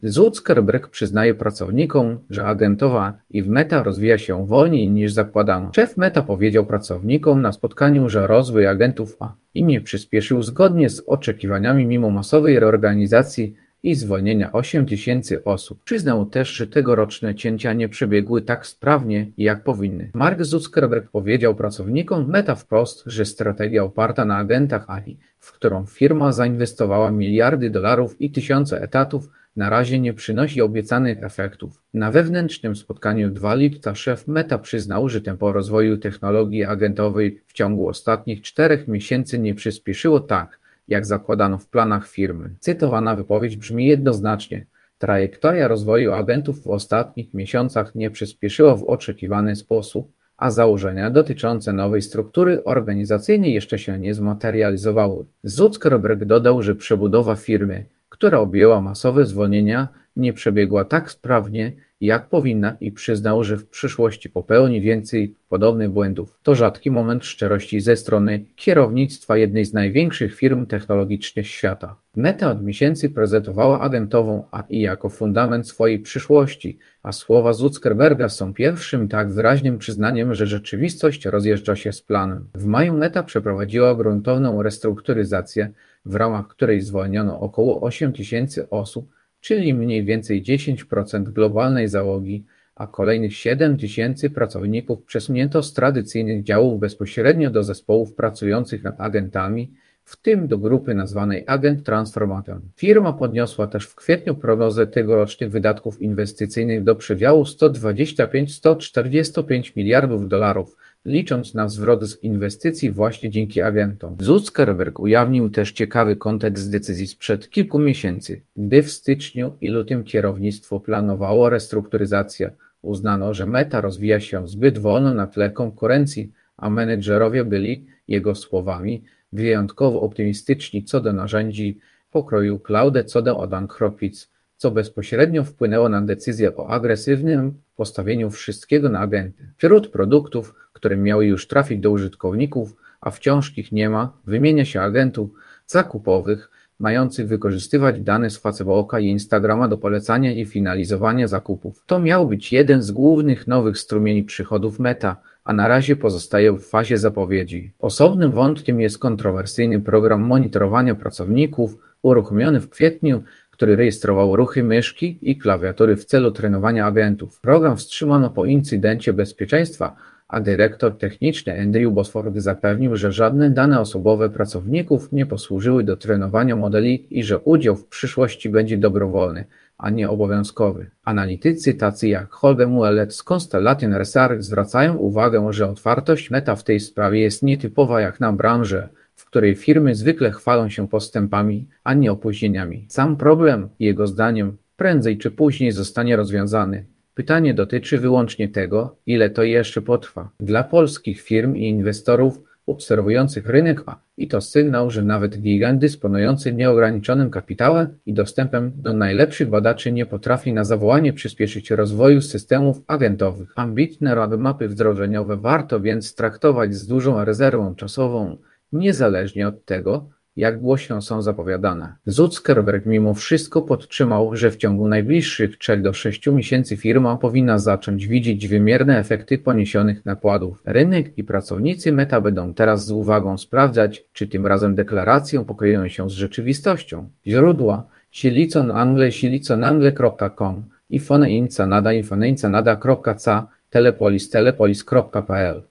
Zuckerberg przyznaje pracownikom, że agentowa i w Meta rozwija się wolniej niż zakładano. Szef Meta powiedział pracownikom na spotkaniu, że rozwój agentów AI nie przyspieszył zgodnie z oczekiwaniami mimo masowej reorganizacji i zwolnienia 8 000 osób. Przyznał też, że tegoroczne cięcia nie przebiegły tak sprawnie, jak powinny. Mark Zuckerberg powiedział pracownikom Meta wprost, że strategia oparta na agentach AI, w którą firma zainwestowała miliardy dolarów i tysiące etatów, na razie nie przynosi obiecanych efektów. Na wewnętrznym spotkaniu 2 lipca szef Meta przyznał, że tempo rozwoju technologii agentowej w ciągu ostatnich 4 miesięcy nie przyspieszyło tak, jak zakładano w planach firmy. Cytowana wypowiedź brzmi jednoznacznie: trajektoria rozwoju agentów w ostatnich miesiącach nie przyspieszyła w oczekiwany sposób, a założenia dotyczące nowej struktury organizacyjnej jeszcze się nie zmaterializowały. Zuckerberg dodał, że przebudowa firmy, która objęła masowe zwolnienia, nie przebiegła tak sprawnie, jak powinna i przyznał, że w przyszłości popełni więcej podobnych błędów. To rzadki moment szczerości ze strony kierownictwa jednej z największych firm technologicznych świata. Meta od miesięcy prezentowała agentową AI jako fundament swojej przyszłości, a słowa Zuckerberga są pierwszym tak wyraźnym przyznaniem, że rzeczywistość rozjeżdża się z planem. W maju Meta przeprowadziła gruntowną restrukturyzację, w ramach której zwolniono około 8 000 osób, czyli mniej więcej 10% globalnej załogi, a kolejnych 7 000 pracowników przesunięto z tradycyjnych działów bezpośrednio do zespołów pracujących nad agentami, w tym do grupy nazwanej Agent Transformation. Firma podniosła też w kwietniu prognozę tegorocznych wydatków inwestycyjnych do przedziału 125–145 miliardów dolarów, licząc na zwrot z inwestycji właśnie dzięki agentom. Zuckerberg ujawnił też ciekawy kontekst decyzji sprzed kilku miesięcy. Gdy w styczniu i lutym kierownictwo planowało restrukturyzację, uznano, że Meta rozwija się zbyt wolno na tle konkurencji, a menedżerowie byli, jego słowami, wyjątkowo optymistyczni co do narzędzi pokroju cloud, co do bankructw, co bezpośrednio wpłynęło na decyzję o agresywnym postawieniu wszystkiego na agenty. Wśród produktów, które miały już trafić do użytkowników, a wciąż ich nie ma, wymienia się agentów zakupowych, mających wykorzystywać dane z Facebooka i Instagrama do polecania i finalizowania zakupów. To miał być jeden z głównych nowych strumieni przychodów Meta, a na razie pozostaje w fazie zapowiedzi. Osobnym wątkiem jest kontrowersyjny program monitorowania pracowników, uruchomiony w kwietniu, który rejestrował ruchy myszki i klawiatury w celu trenowania agentów. Program wstrzymano po incydencie bezpieczeństwa, a dyrektor techniczny Andrew Bosworth zapewnił, że żadne dane osobowe pracowników nie posłużyły do trenowania modeli i że udział w przyszłości będzie dobrowolny, a nie obowiązkowy. Analitycy tacy jak Holger Mueller z Constellation Research zwracają uwagę, że otwartość Meta w tej sprawie jest nietypowa jak na branżę, w której firmy zwykle chwalą się postępami, a nie opóźnieniami. Sam problem, jego zdaniem, prędzej czy później zostanie rozwiązany. Pytanie dotyczy wyłącznie tego, ile to jeszcze potrwa. Dla polskich firm i inwestorów obserwujących rynek AI to sygnał, że nawet gigant dysponujący nieograniczonym kapitałem i dostępem do najlepszych badaczy nie potrafi na zawołanie przyspieszyć rozwoju systemów agentowych. Ambitne roadmapy wdrożeniowe warto więc traktować z dużą rezerwą czasową, niezależnie od tego, jak głośno są zapowiadane. Zuckerberg mimo wszystko podtrzymał, że w ciągu najbliższych 3 do 6 miesięcy firma powinna zacząć widzieć wymierne efekty poniesionych nakładów. Rynek i pracownicy Meta będą teraz z uwagą sprawdzać, czy tym razem deklaracje pokryją się z rzeczywistością. Źródła: siliconangle.com, Infoneincanada.ca, telepolis.pl